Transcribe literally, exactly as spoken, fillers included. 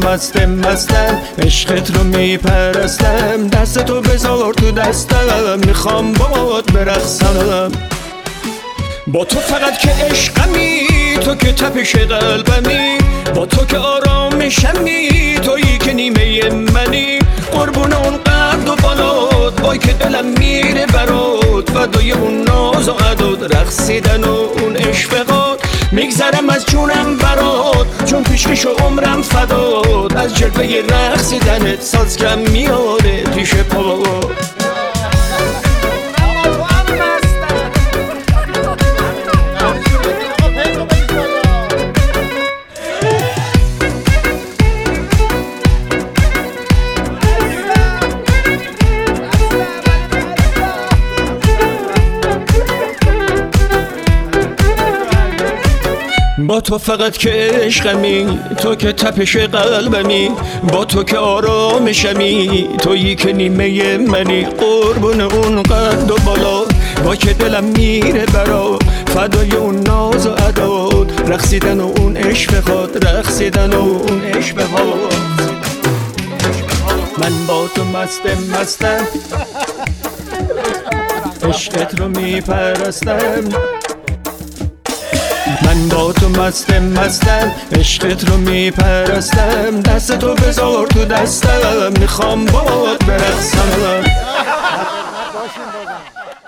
مستم مستم عشقت رو میپرستم، دست تو بذار تو دستم، میخوام باهات برقصم. با تو فقط که عشقمی، تو که تپش قلبمی، با تو که آرامشمی، تویی که نیمه منی. قربون اون قد و بالات، وای که دلم میره برات، فدای اون ناز و عداد، رقصیدن و اون اشفقات. میگذرم از جونم برات، چون پیشکش و عمرم فداد، از جلوه رقصیدنت سازگم میاره پیش پات. با تو فقط که عشقمی، تو که تپش قلبمی، با تو که آرامشمی، تویی که نیمه منی. قربون اون قد و بالا، با که دلم میره برا، فدای اون ناز و عداد، رقصیدن و اون اشفقات، رقصیدن و اون اشفقات. من با تو مستم مستم عشقت رو میپرستم، من با تو مستم مستم عشقت رو میپرستم، دست تو بذار تو دستم، میخوام باهات برقصم.